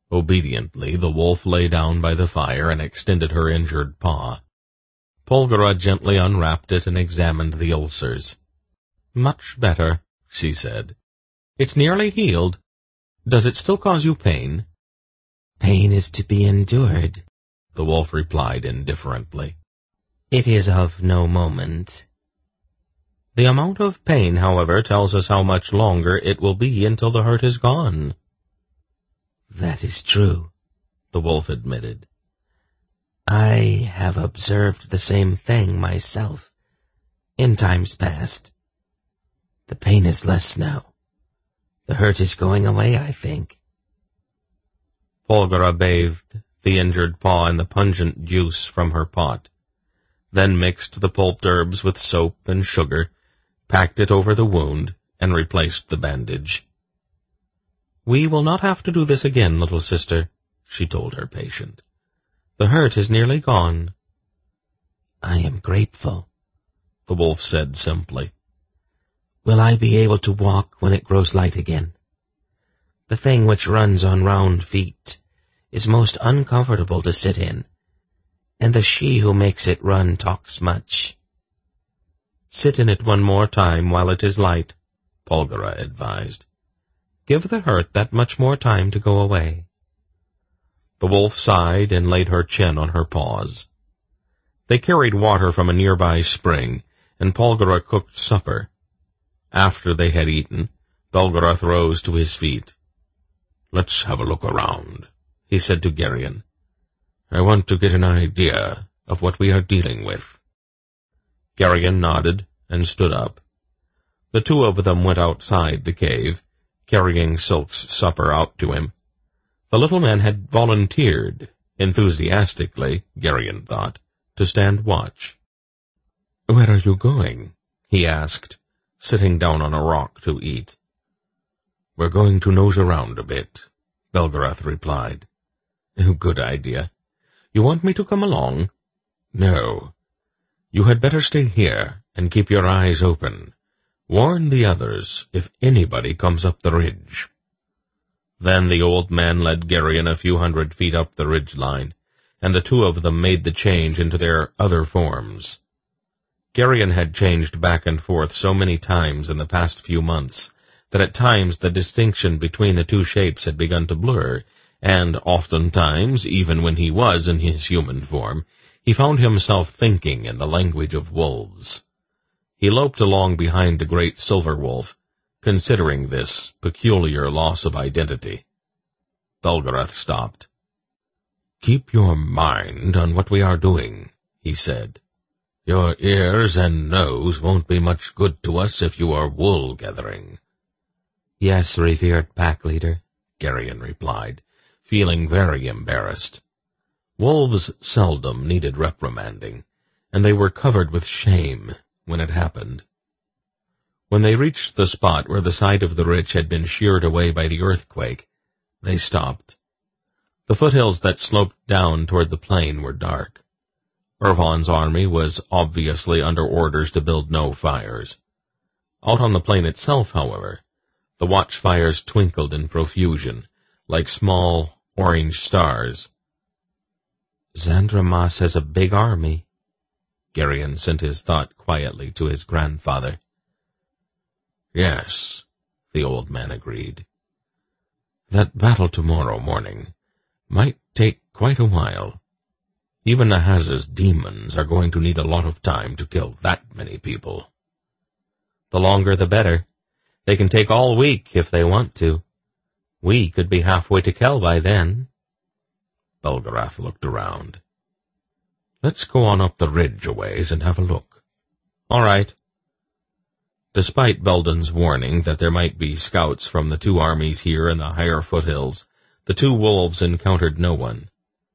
Obediently, the wolf lay down by the fire and extended her injured paw. Polgara gently unwrapped it and examined the ulcers. "Much better," she said. "It's nearly healed. Does it still cause you pain?" "Pain is to be endured," the wolf replied indifferently. "It is of no moment." "The amount of pain, however, tells us how much longer it will be until the hurt is gone." "That is true," the wolf admitted. "I have observed the same thing myself, in times past. The pain is less now. The hurt is going away, I think." Polgara bathed the injured paw in the pungent juice from her pot, then mixed the pulped herbs with soap and sugar, packed it over the wound, and replaced the bandage. "We will not have to do this again, little sister," she told her patient. "The hurt is nearly gone." "I am grateful," the wolf said simply. "Will I be able to walk when it grows light again? The thing which runs on round feet is most uncomfortable to sit in, and the she who makes it run talks much." "Sit in it one more time while it is light," Polgara advised. "Give the hurt that much more time to go away." The wolf sighed and laid her chin on her paws. They carried water from a nearby spring, and Polgara cooked supper. After they had eaten, Belgarath rose to his feet. "Let's have a look around," he said to Geryon. "I want to get an idea of what we are dealing with." Geryon nodded and stood up. The two of them went outside the cave, carrying Silk's supper out to him. The little man had volunteered, enthusiastically, Geryon thought, to stand watch. "Where are you going?" he asked, sitting down on a rock to eat. "We're going to nose around a bit," Belgarath replied. "Good idea. You want me to come along?" "No. You had better stay here and keep your eyes open. Warn the others if anybody comes up the ridge." Then the old man led Geryon a few hundred feet up the ridge line, and the two of them made the change into their other forms. Geryon had changed back and forth so many times in the past few months that at times the distinction between the two shapes had begun to blur, and oftentimes, even when he was in his human form, he found himself thinking in the language of wolves. He loped along behind the great silver wolf, considering this peculiar loss of identity. Belgarath stopped. "Keep your mind on what we are doing," he said. "Your ears and nose won't be much good to us if you are wool gathering." "Yes, revered pack leader," Geryon replied, feeling very embarrassed. Wolves seldom needed reprimanding, and they were covered with shame when it happened. When they reached the spot where the side of the ridge had been sheared away by the earthquake, they stopped. The foothills that sloped down toward the plain were dark. Irvan's army was obviously under orders to build no fires. Out on the plain itself, however, the watchfires twinkled in profusion, like small orange stars. "Zandramas has a big army," Geryon sent his thought quietly to his grandfather. "Yes," the old man agreed. "That battle tomorrow morning might take quite a while. Even Nahaza's demons are going to need a lot of time to kill that many people." "The longer the better. They can take all week if they want to. We could be halfway to Kel by then." Belgarath looked around. "Let's go on up the ridge a ways and have a look." "All right." Despite Belden's warning that there might be scouts from the two armies here in the higher foothills, the two wolves encountered no one.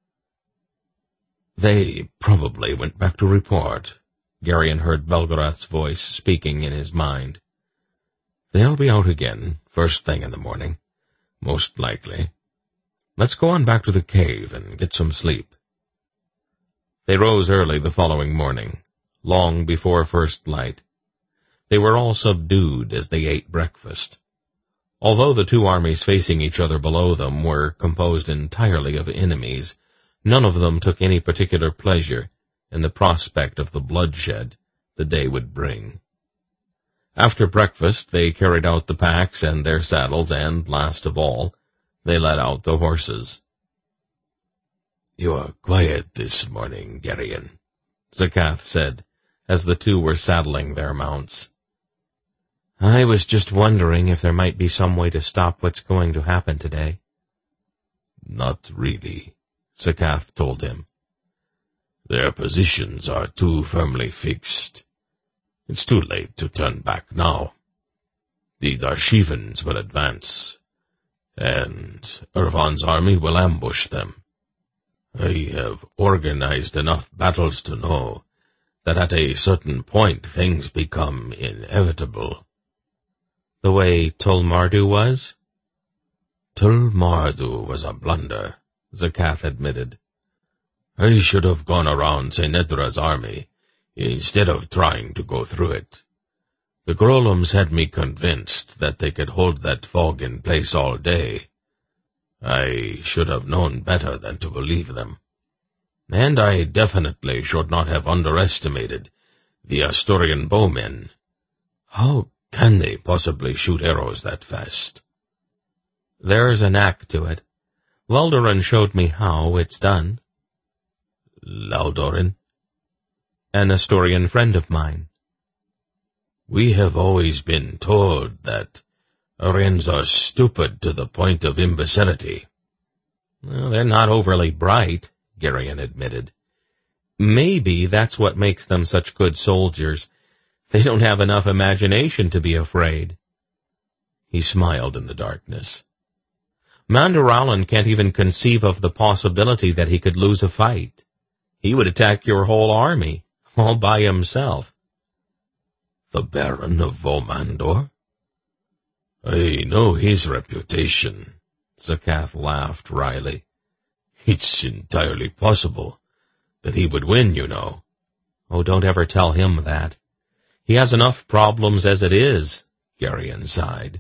"They probably went back to report," Geryon heard Belgarath's voice speaking in his mind. "They'll be out again, first thing in the morning, most likely. Let's go on back to the cave and get some sleep." They rose early the following morning, long before first light. They were all subdued as they ate breakfast. Although the two armies facing each other below them were composed entirely of enemies, none of them took any particular pleasure in the prospect of the bloodshed the day would bring. After breakfast, they carried out the packs and their saddles, and, last of all, they let out the horses. "You are quiet this morning, Geryon," Zakath said, as the two were saddling their mounts. "I was just wondering if there might be some way to stop what's going to happen today." "Not really," Zakath told him. "Their positions are too firmly fixed. It's too late to turn back now. The Darshivans will advance, and Irvan's army will ambush them. I have organized enough battles to know that at a certain point things become inevitable." "The way Tulmardu was?" "Tulmardu was a blunder," Zakath admitted. "I should have gone around Senedra's army instead of trying to go through it. The Grolums had me convinced that they could hold that fog in place all day. I should have known better than to believe them. And I definitely should not have underestimated the Asturian bowmen. How can they possibly shoot arrows that fast?" "There's a knack to it. Luldarin showed me how it's done." "Luldarin?" "An Asturian friend of mine." "We have always been told that Arians are stupid to the point of imbecility." "Well, they're not overly bright," Geryon admitted. "Maybe that's what makes them such good soldiers. They don't have enough imagination to be afraid." He smiled in the darkness. "Mandaralan can't even conceive of the possibility that he could lose a fight. He would attack your whole army, all by himself." "The Baron of Volmandor? I know his reputation." Zakath laughed wryly. "It's entirely possible that he would win, you know." "Oh, don't ever tell him that. He has enough problems as it is," Geryon sighed.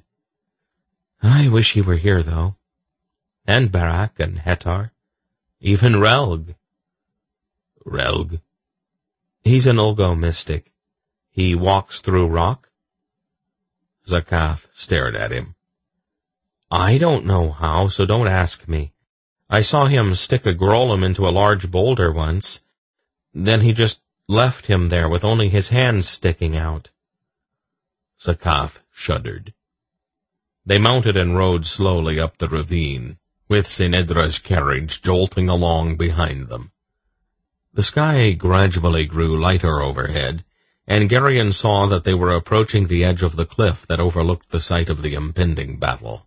"I wish he were here, though. And Barak and Hetar. Even Relg." "Relg?" "He's an Ulgo mystic. He walks through rock." Zakath stared at him. "I don't know how, so don't ask me. I saw him stick a Grolum into a large boulder once. Then he just left him there with only his hands sticking out." Zakath shuddered. They mounted and rode slowly up the ravine, with Senedra's carriage jolting along behind them. The sky gradually grew lighter overhead, and Geryon saw that they were approaching the edge of the cliff that overlooked the site of the impending battle.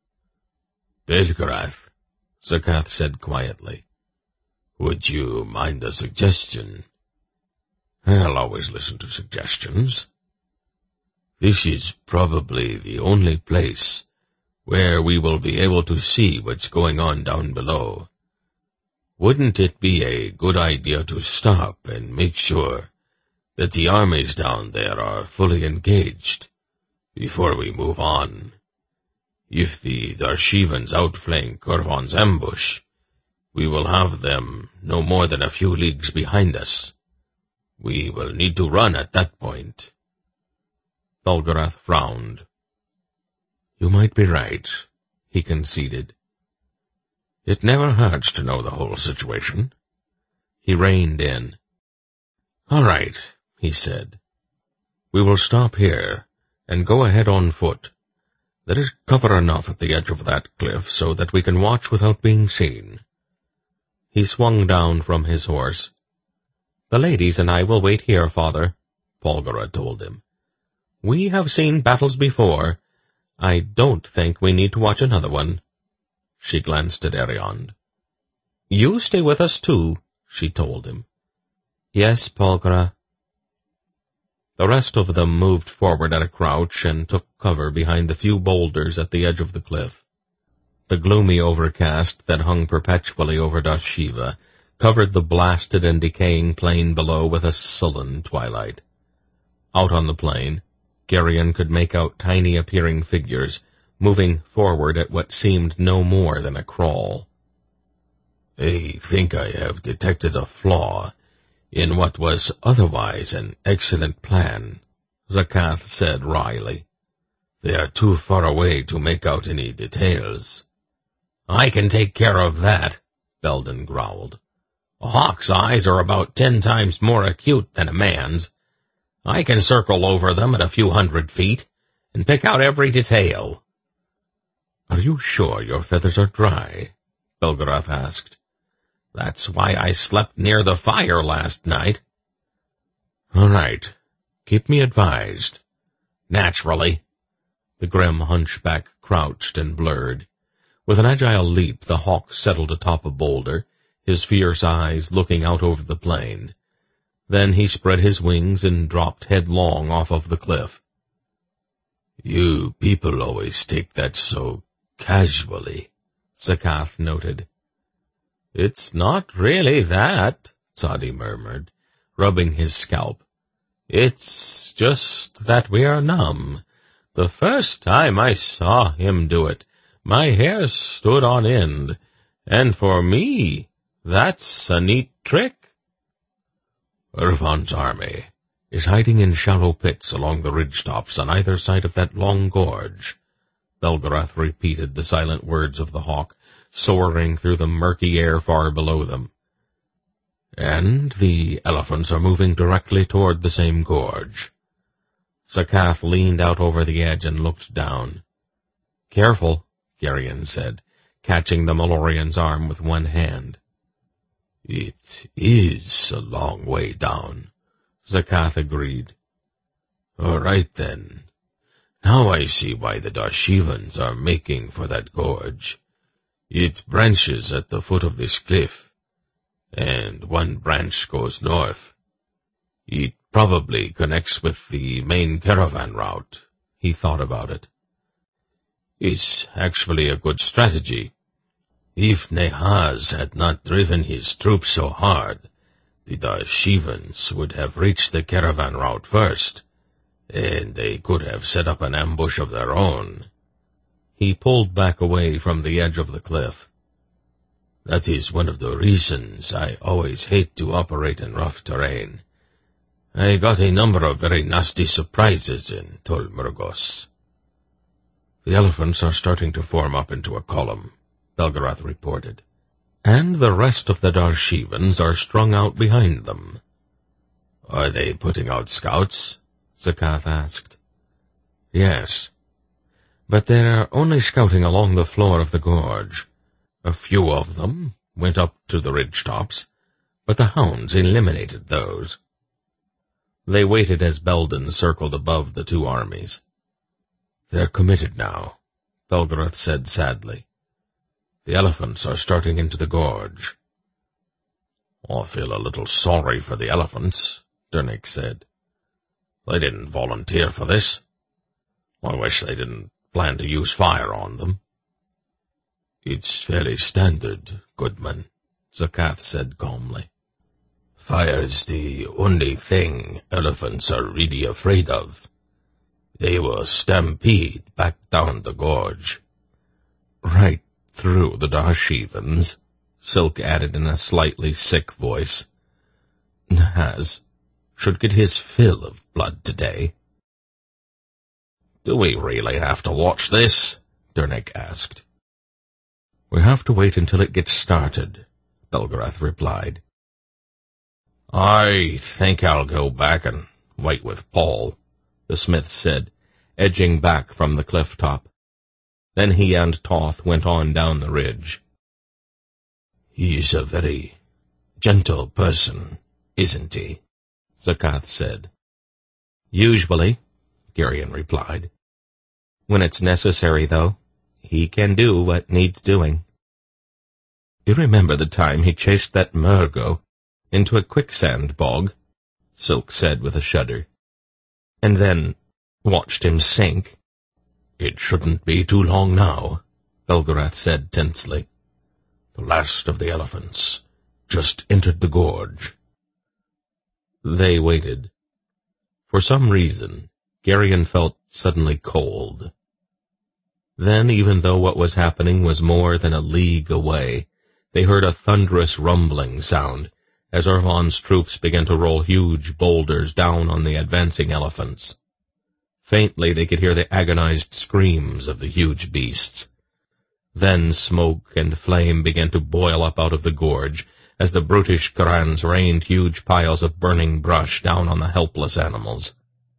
"Belgarath," Zakath said quietly, "would you mind a suggestion?" "I'll always listen to suggestions." "This is probably the only place where we will be able to see what's going on down below. Wouldn't it be a good idea to stop and make sure that the armies down there are fully engaged before we move on? If the Darshivans outflank Irvan's ambush, we will have them no more than a few leagues behind us. We will need to run at that point." Belgarath frowned. "You might be right," he conceded. "It never hurts to know the whole situation." He reined in. "All right," he said. "We will stop here and go ahead on foot. There is cover enough at the edge of that cliff so that we can watch without being seen." He swung down from his horse. "The ladies and I will wait here, Father," Polgara told him. "We have seen battles before. I don't think we need to watch another one." She glanced at Ariond. "You stay with us, too," she told him. "Yes, Polgara." The rest of them moved forward at a crouch and took cover behind the few boulders at the edge of the cliff. The gloomy overcast that hung perpetually over Dashiva covered the blasted and decaying plain below with a sullen twilight. Out on the plain, Geryon could make out tiny appearing figures moving forward at what seemed no more than a crawl. "I think I have detected a flaw in what was otherwise an excellent plan," Zakath said wryly. "They are too far away to make out any details." "I can take care of that," Belden growled. "A hawk's eyes are about 10 times more acute than a man's. I can circle over them at a few 100 feet and pick out every detail." "Are you sure your feathers are dry?" Belgarath asked. "That's why I slept near the fire last night." "All right. Keep me advised." "Naturally." The grim hunchback crouched and blurred. With an agile leap, the hawk settled atop a boulder, his fierce eyes looking out over the plain. Then he spread his wings and dropped headlong off of the cliff. "You people always take that so casually," Zakath noted. "It's not really that," Tzadi murmured, rubbing his scalp. "It's just that we are numb. The first time I saw him do it, my hair stood on end, and for me, that's a neat trick." "Urvan's army is hiding in shallow pits along the ridge-tops on either side of that long gorge." Belgarath repeated the silent words of the hawk, soaring through the murky air far below them. "And the elephants are moving directly toward the same gorge." Zakath leaned out over the edge and looked down. "Careful," Geryon said, catching the Malorian's arm with one hand. "It is a long way down," Zakath agreed. "All right, then. Now I see why the Darshivans are making for that gorge. It branches at the foot of this cliff, and one branch goes north. It probably connects with the main caravan route." He thought about it. "It's actually a good strategy. If Nehaz had not driven his troops so hard, the Darshivans would have reached the caravan route first, and they could have set up an ambush of their own." He pulled back away from the edge of the cliff. "That is one of the reasons I always hate to operate in rough terrain. I got a number of very nasty surprises in Tol Murgos." "The elephants are starting to form up into a column," Belgarath reported. "And the rest of the Darshivans are strung out behind them." "Are they putting out scouts?" Zakath asked. "Yes. But they're only scouting along the floor of the gorge. A few of them went up to the ridge-tops, but the hounds eliminated those." They waited as Belden circled above the two armies. "They're committed now," Belgarath said sadly. "The elephants are starting into the gorge." "I feel a little sorry for the elephants," Dernik said. "They didn't volunteer for this. I wish they didn't plan to use fire on them." "It's fairly standard, Goodman," Zakath said calmly. "Fire's the only thing elephants are really afraid of. They will stampede back down the gorge." "Right through the Darshivans," Silk added in a slightly sick voice. "Nehaz should get his fill of blood today." "Do we really have to watch this?" Dernik asked. "We have to wait until it gets started," Belgarath replied. "I think I'll go back and wait with Paul," the smith said, edging back from the cliff top. Then he and Toth went on down the ridge. "He's a very gentle person, isn't he?" Zakath said. "Usually," Geryon replied. "When it's necessary, though, he can do what needs doing." "You remember the time he chased that Murgo into a quicksand bog?" Silk said with a shudder. "And then watched him sink?" "It shouldn't be too long now," Belgarath said tensely. "The last of the elephants just entered the gorge." They waited. For some reason, Geryon felt suddenly cold. Then, even though what was happening was more than a league away, they heard a thunderous rumbling sound as Ervan's troops began to roll huge boulders down on the advancing elephants. Faintly they could hear the agonized screams of the huge beasts. Then smoke and flame began to boil up out of the gorge as the brutish Karans rained huge piles of burning brush down on the helpless animals.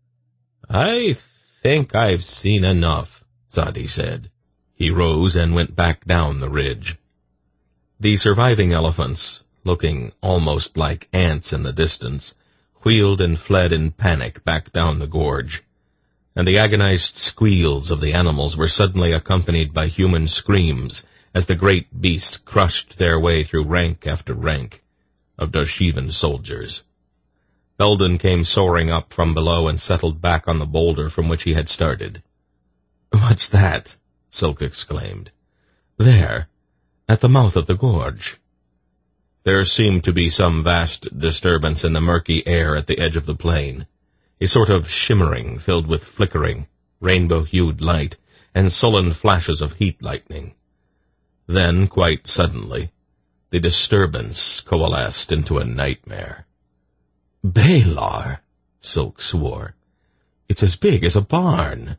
"I think I've seen enough," Sadi said. He rose and went back down the ridge. The surviving elephants, looking almost like ants in the distance, wheeled and fled in panic back down the gorge, and the agonized squeals of the animals were suddenly accompanied by human screams as the great beasts crushed their way through rank after rank of Dashivan soldiers. Belden came soaring up from below and settled back on the boulder from which he had started. "What's that?" Silk exclaimed. "There, at the mouth of the gorge." There seemed to be some vast disturbance in the murky air at the edge of the plain, a sort of shimmering filled with flickering, rainbow-hued light and sullen flashes of heat lightning. Then, quite suddenly, the disturbance coalesced into a nightmare. "Balar," Silk swore. "It's as big as a barn."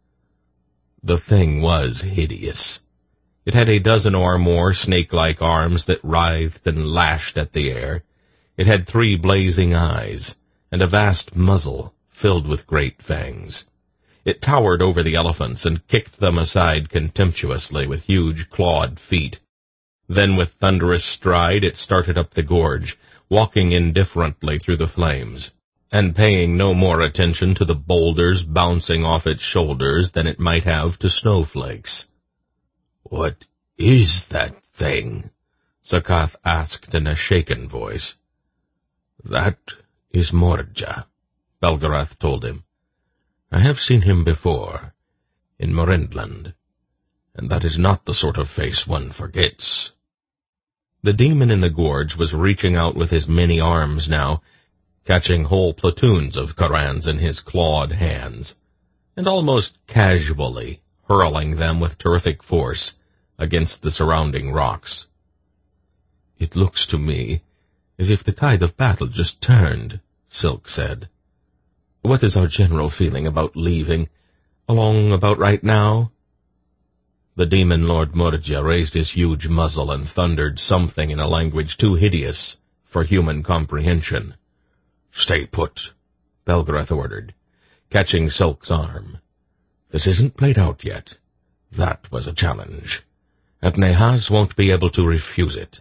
The thing was hideous. It had a dozen or more snake-like arms that writhed and lashed at the air. It had 3 blazing eyes, and a vast muzzle filled with great fangs. It towered over the elephants and kicked them aside contemptuously with huge clawed feet. Then with thunderous stride it started up the gorge, walking indifferently through the flames, and paying no more attention to the boulders bouncing off its shoulders than it might have to snowflakes. "What is that thing?" Sakath asked in a shaken voice. "That is Morja," Belgarath told him. "I have seen him before, in Morindland, and that is not the sort of face one forgets." The demon in the gorge was reaching out with his many arms now, catching whole platoons of Karans in his clawed hands, and almost casually hurling them with terrific force against the surrounding rocks. "It looks to me as if the tide of battle just turned," Silk said. "What is our general feeling about leaving? Along about right now?" The demon Lord Morja raised his huge muzzle and thundered something in a language too hideous for human comprehension. "Stay put," Belgarath ordered, catching Silk's arm. "This isn't played out yet. That was a challenge, and Nehaz won't be able to refuse it."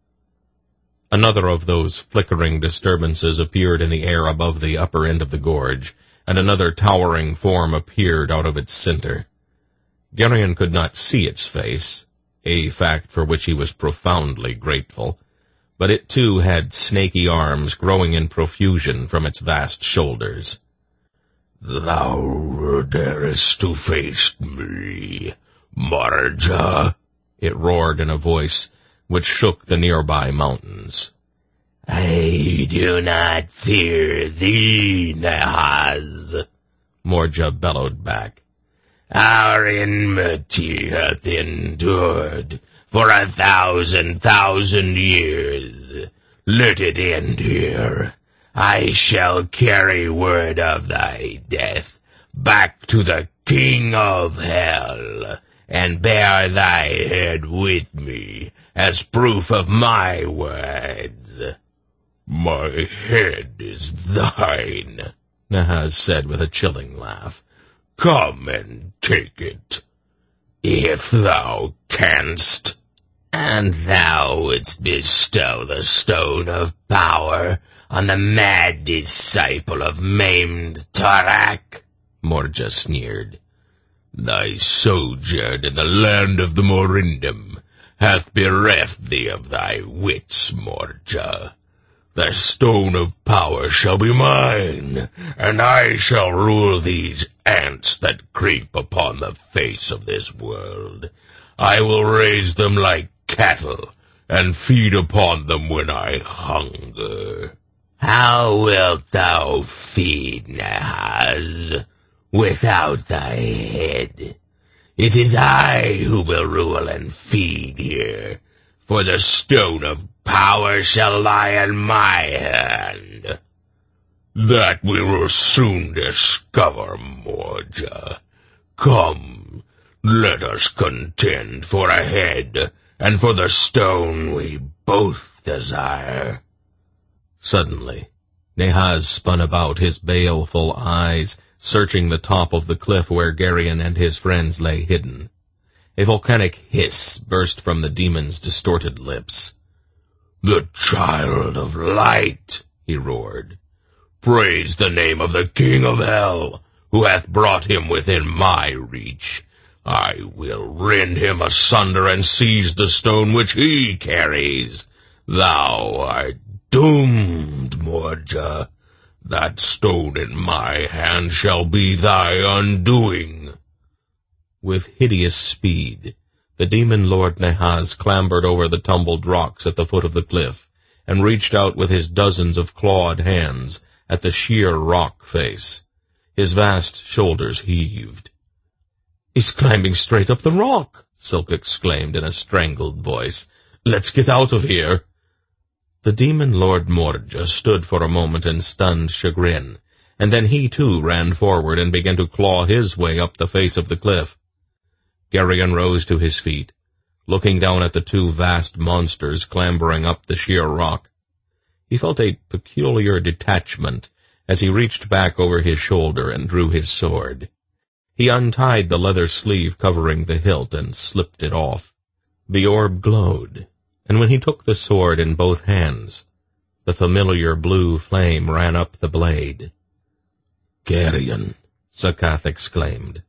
Another of those flickering disturbances appeared in the air above the upper end of the gorge, and another towering form appeared out of its center. Geryon could not see its face, a fact for which he was profoundly grateful, but it too had snaky arms growing in profusion from its vast shoulders. "Thou darest to face me, Morja," it roared in a voice which shook the nearby mountains. "I do not fear thee, Nehaz," Morja bellowed back. "Our enmity hath endured for 1,000,000 years. Let it end here. I shall carry word of thy death back to the King of Hell, and bear thy head with me as proof of my words." "My head is thine," Nehaz said with a chilling laugh. "Come and take it, if thou canst." "And thou wouldst bestow the stone of power on the mad disciple of maimed Tarak?" Morja sneered. "Thy sojourn in the land of the Morindom hath bereft thee of thy wits, Morja. The stone of power shall be mine, and I shall rule these ants that creep upon the face of this world. I will raise them like cattle, and feed upon them when I hunger." "How wilt thou feed, Nehaz, without thy head? It is I who will rule and feed here, for the stone of power shall lie in my hand. That we will soon discover, Morja. Come, let us contend for a head, and for the stone we both desire. Suddenly, Nehaz spun about, his baleful eyes searching the top of the cliff where Geryon and his friends lay hidden. A volcanic hiss burst from the demon's distorted lips. "The child of light," he roared. "Praise the name of the king of hell, who hath brought him within my reach. I will rend him asunder and seize the stone which he carries. Thou art doomed, Morja. That stone in my hand shall be thy undoing." With hideous speed, the demon lord Nehaz clambered over the tumbled rocks at the foot of the cliff, and reached out with his dozens of clawed hands at the sheer rock face. His vast shoulders heaved. "He's climbing straight up the rock," Silk exclaimed in a strangled voice. "Let's get out of here." The demon lord Morja stood for a moment in stunned chagrin, and then he too ran forward and began to claw his way up the face of the cliff. Geryon rose to his feet, looking down at the two vast monsters clambering up the sheer rock. He felt a peculiar detachment as he reached back over his shoulder and drew his sword. He untied the leather sleeve covering the hilt and slipped it off. The orb glowed, and when he took the sword in both hands, the familiar blue flame ran up the blade. "Geryon," Sakath exclaimed.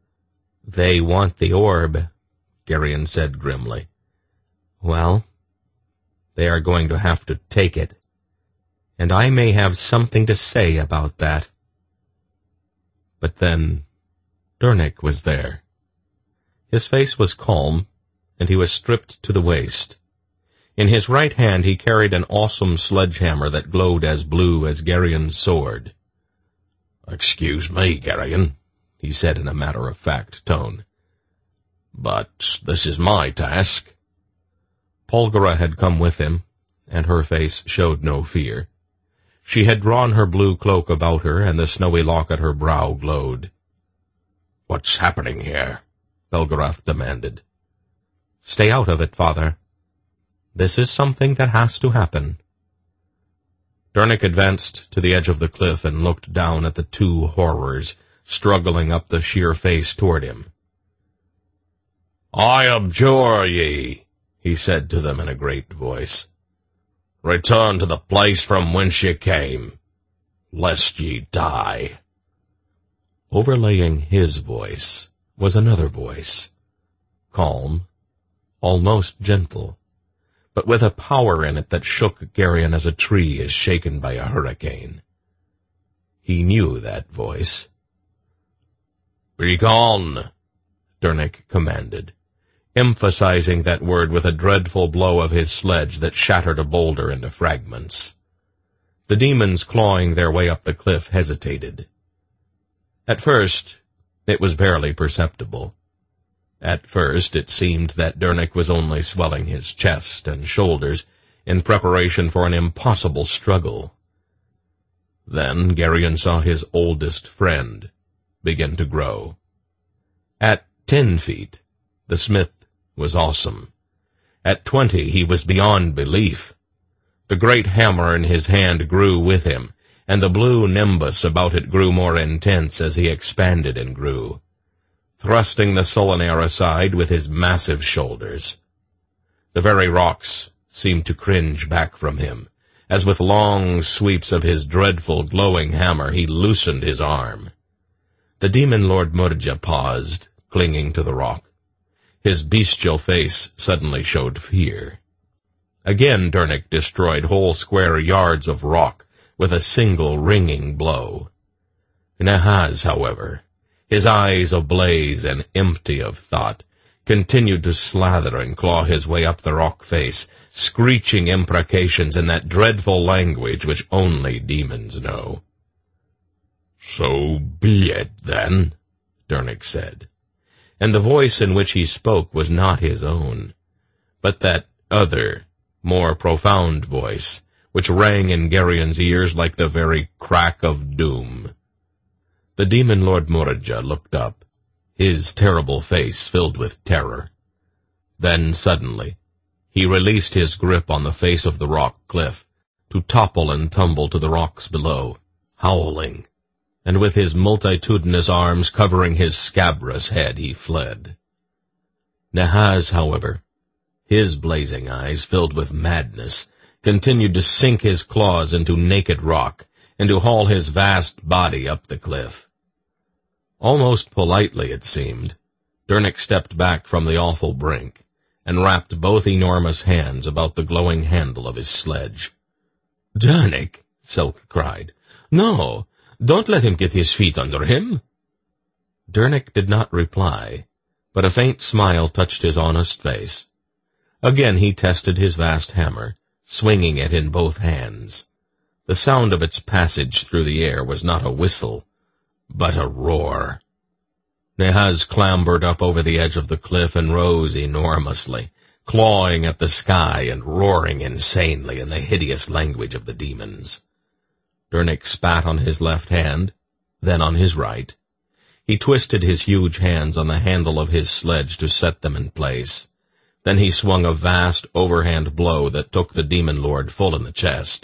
"They want the orb," Geryon said grimly. "Well, they are going to have to take it, and I may have something to say about that." But then Durnik was there. His face was calm, and he was stripped to the waist. In his right hand he carried an awesome sledgehammer that glowed as blue as Geryon's sword. "Excuse me, Geryon," he said in a matter-of-fact tone, "but this is my task." Polgara had come with him, and her face showed no fear. She had drawn her blue cloak about her, and the snowy lock at her brow glowed. "What's happening here?" Belgarath demanded. "Stay out of it, Father. This is something that has to happen." Durnik advanced to the edge of the cliff and looked down at the two horrors struggling up the sheer face toward him. "I abjure ye," he said to them in a great voice. "Return to the place from whence ye came, lest ye die." Overlaying his voice was another voice, calm, almost gentle, but with a power in it that shook Geryon as a tree is shaken by a hurricane. He knew that voice. "Begone," Durnik commanded, emphasizing that word with a dreadful blow of his sledge that shattered a boulder into fragments. The demons clawing their way up the cliff hesitated. At first, it was barely perceptible. At first, it seemed that Durnik was only swelling his chest and shoulders in preparation for an impossible struggle. Then Geryon saw his oldest friend begin to grow. At 10 feet, the smith was awesome. At 20, he was beyond belief. The great hammer in his hand grew with him, and the blue nimbus about it grew more intense as he expanded and grew, thrusting the sullen air aside with his massive shoulders. The very rocks seemed to cringe back from him, as with long sweeps of his dreadful glowing hammer he loosened his arm. The demon lord Morja paused, clinging to the rock. His bestial face suddenly showed fear. Again Durnik destroyed whole square yards of rock with a single ringing blow. Nehaz, however, his eyes ablaze and empty of thought, continued to slather and claw his way up the rock face, screeching imprecations in that dreadful language which only demons know. "So be it, then," Durnik said, and the voice in which he spoke was not his own, but that other, more profound voice, which rang in Gerion's ears like the very crack of doom. The demon Lord Muradja looked up, his terrible face filled with terror. Then, suddenly, he released his grip on the face of the rock cliff, to topple and tumble to the rocks below, howling, and with his multitudinous arms covering his scabrous head he fled. Nahaz, however, his blazing eyes filled with madness, continued to sink his claws into naked rock and to haul his vast body up the cliff. Almost politely, it seemed, Dernick stepped back from the awful brink and wrapped both enormous hands about the glowing handle of his sledge. "Dernick," Silk cried, "no, don't let him get his feet under him." Dernick did not reply, but a faint smile touched his honest face. Again he tested his vast hammer, swinging it in both hands. The sound of its passage through the air was not a whistle, but a roar. Nahaz clambered up over the edge of the cliff and rose enormously, clawing at the sky and roaring insanely in the hideous language of the demons. Dernick spat on his left hand, then on his right. He twisted his huge hands on the handle of his sledge to set them in place. Then he swung a vast overhand blow that took the demon lord full in the chest.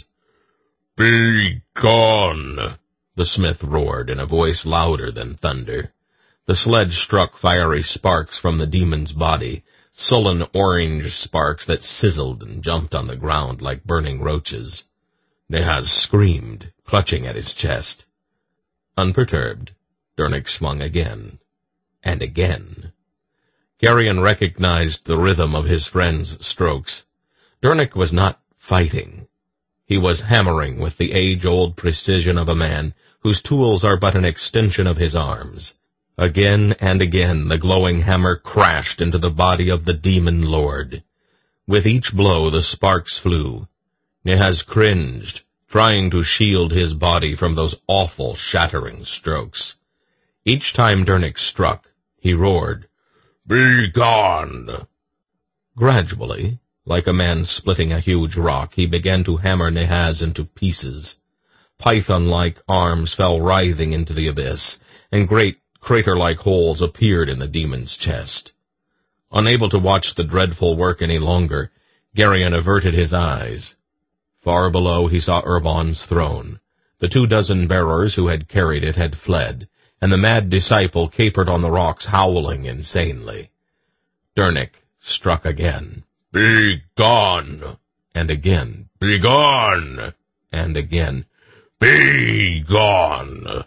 "Be gone!" the smith roared in a voice louder than thunder. The sledge struck fiery sparks from the demon's body, sullen orange sparks that sizzled and jumped on the ground like burning roaches. Nahaz screamed, clutching at his chest. Unperturbed, Dernick swung again, and again. Gerion recognized the rhythm of his friend's strokes. Dernick was not fighting. He was hammering with the age-old precision of a man whose tools are but an extension of his arms. Again and again the glowing hammer crashed into the body of the demon lord. With each blow the sparks flew. Nahaz cringed, trying to shield his body from those awful, shattering strokes. Each time Dernick struck, he roared, "Be gone!" Gradually, like a man splitting a huge rock, he began to hammer Nahaz into pieces. Python-like arms fell writhing into the abyss, and great crater-like holes appeared in the demon's chest. Unable to watch the dreadful work any longer, Gerion averted his eyes. Far below he saw Urban's throne. The 24 bearers who had carried it had fled, and the mad disciple capered on the rocks howling insanely. Dernick struck again. "Be gone!" And again, "Be gone!" And again, "Be gone!"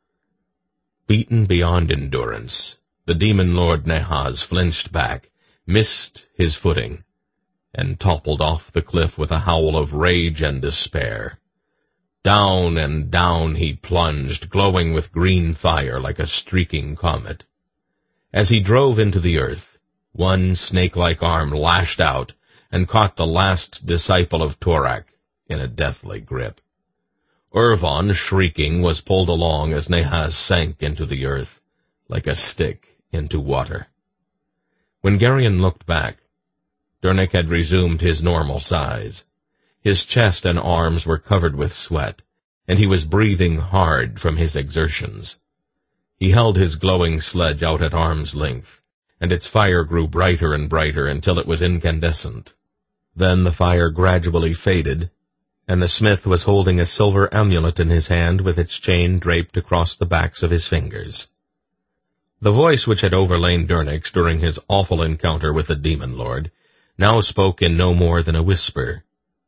Beaten beyond endurance, the demon lord Nahaz flinched back, missed his footing, and toppled off the cliff with a howl of rage and despair. Down and down he plunged, glowing with green fire like a streaking comet. As he drove into the earth, one snake-like arm lashed out and caught the last disciple of Torak in a deathly grip. Urvan, shrieking, was pulled along as Nahaz sank into the earth, like a stick into water. When Gerion looked back, Dernick had resumed his normal size. His chest and arms were covered with sweat, and he was breathing hard from his exertions. He held his glowing sledge out at arm's length, and its fire grew brighter and brighter until it was incandescent. Then the fire gradually faded, and the smith was holding a silver amulet in his hand with its chain draped across the backs of his fingers. The voice which had overlain Dernick's during his awful encounter with the demon lord now spoke in no more than a whisper.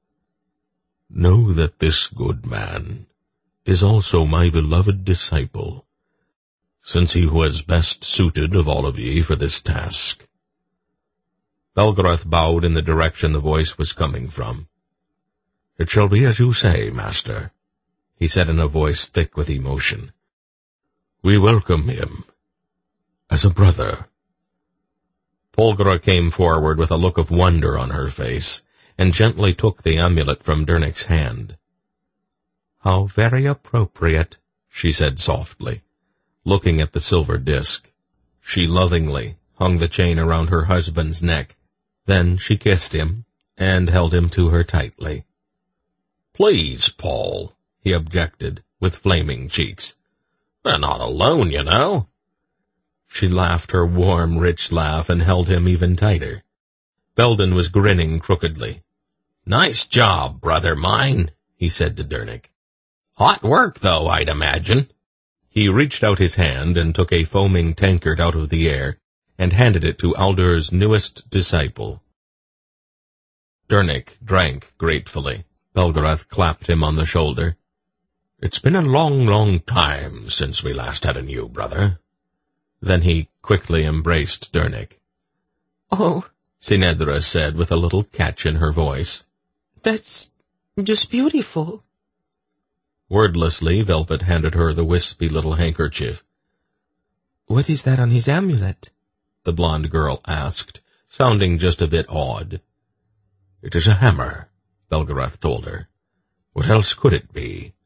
"Know that this good man is also my beloved disciple, since he was best suited of all of ye for this task." Belgoroth bowed in the direction the voice was coming from. "It shall be as you say, master," he said in a voice thick with emotion. "We welcome him as a brother." Polgara came forward with a look of wonder on her face, and gently took the amulet from Dernick's hand. "How very appropriate," she said softly, looking at the silver disk. She lovingly hung the chain around her husband's neck. Then she kissed him and held him to her tightly. "Please, Paul," he objected, with flaming cheeks. "We're not alone, you know." She laughed her warm, rich laugh and held him even tighter. Belden was grinning crookedly. "Nice job, brother mine," he said to Dernick. "Hot work, though, I'd imagine." He reached out his hand and took a foaming tankard out of the air and handed it to Aldur's newest disciple. Dernick drank gratefully. Belgarath clapped him on the shoulder. "It's been a long, long time since we last had a new brother." Then he quickly embraced Dernick. "Oh," Sinedra said with a little catch in her voice. "That's just beautiful." Wordlessly, Velvet handed her the wispy little handkerchief. "What is that on his amulet?" the blonde girl asked, sounding just a bit awed. "It is a hammer," Belgarath told her. "What else could it be?"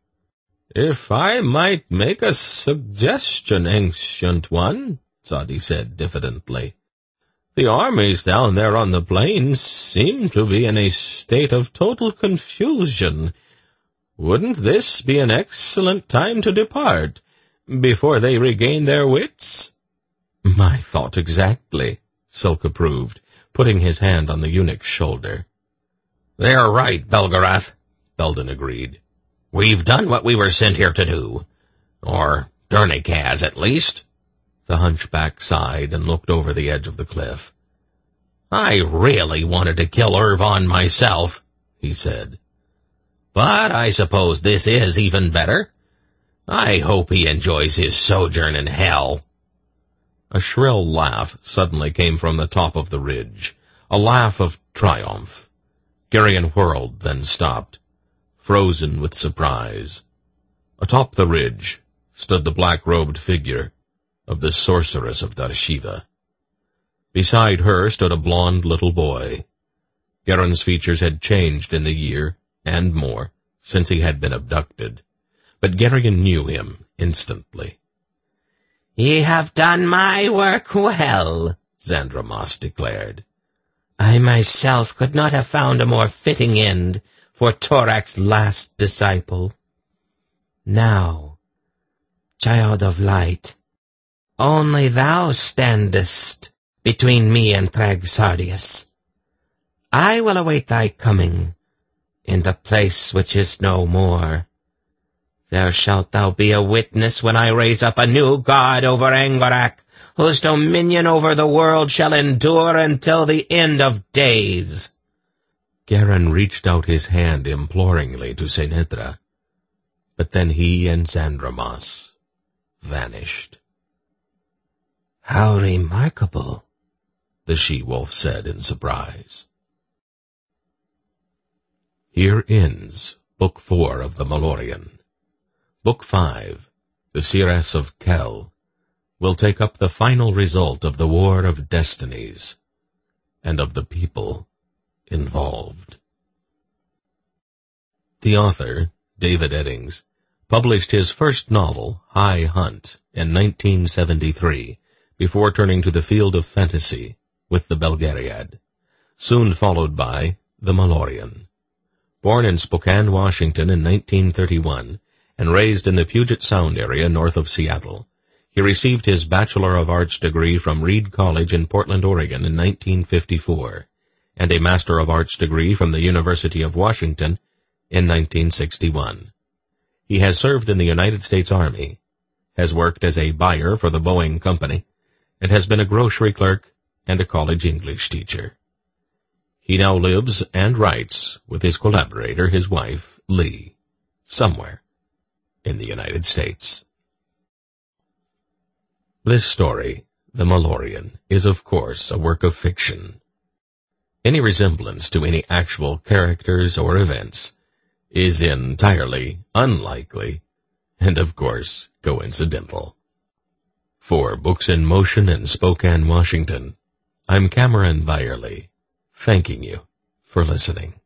"If I might make a suggestion, Ancient One," Sadi said diffidently, "the armies down there on the plains seem to be in a state of total confusion. Wouldn't this be an excellent time to depart, before they regain their wits?" "My thought exactly," Silk approved, putting his hand on the eunuch's shoulder. "They're right, Belgarath," Belden agreed. "We've done what we were sent here to do. Or Dernick has, at least." The hunchback sighed and looked over the edge of the cliff. "I really wanted to kill Irvon myself," he said. "But I suppose this is even better. I hope he enjoys his sojourn in hell." A shrill laugh suddenly came from the top of the ridge, a laugh of triumph. Garion whirled, then stopped, frozen with surprise. Atop the ridge stood the black-robed figure of the sorceress of Darshiva. Beside her stood a blond little boy. Garen's features had changed in the year, and more, since he had been abducted, but Garion knew him instantly. "Ye have done my work well," Zandramas declared. "I myself could not have found a more fitting end for Torak's last disciple. Now, child of light, only thou standest between me and Thrag-Sardius. I will await thy coming in the place which is no more. There shalt thou be a witness when I raise up a new god over Angorak, whose dominion over the world shall endure until the end of days." Garen reached out his hand imploringly to Sinedra, but then he and Zandramas vanished. "How remarkable," the she-wolf said in surprise. Here ends Book 4 of the Malorian. Book 5, The Seeress of Kel, will take up the final result of the War of Destinies, and of the people involved. The author, David Eddings, published his first novel, High Hunt, in 1973, before turning to the field of fantasy with the Belgariad, soon followed by The Malorian. Born in Spokane, Washington in 1931, and raised in the Puget Sound area north of Seattle, he received his Bachelor of Arts degree from Reed College in Portland, Oregon in 1954, and a Master of Arts degree from the University of Washington in 1961. He has served in the United States Army, has worked as a buyer for the Boeing Company, and has been a grocery clerk and a college English teacher. He now lives and writes with his collaborator, his wife, Lee, somewhere in the United States. This story, The Malorian, is of course a work of fiction. Any resemblance to any actual characters or events is entirely unlikely and, of course, coincidental. For Books in Motion in Spokane, Washington, I'm Cameron Byerly, thanking you for listening.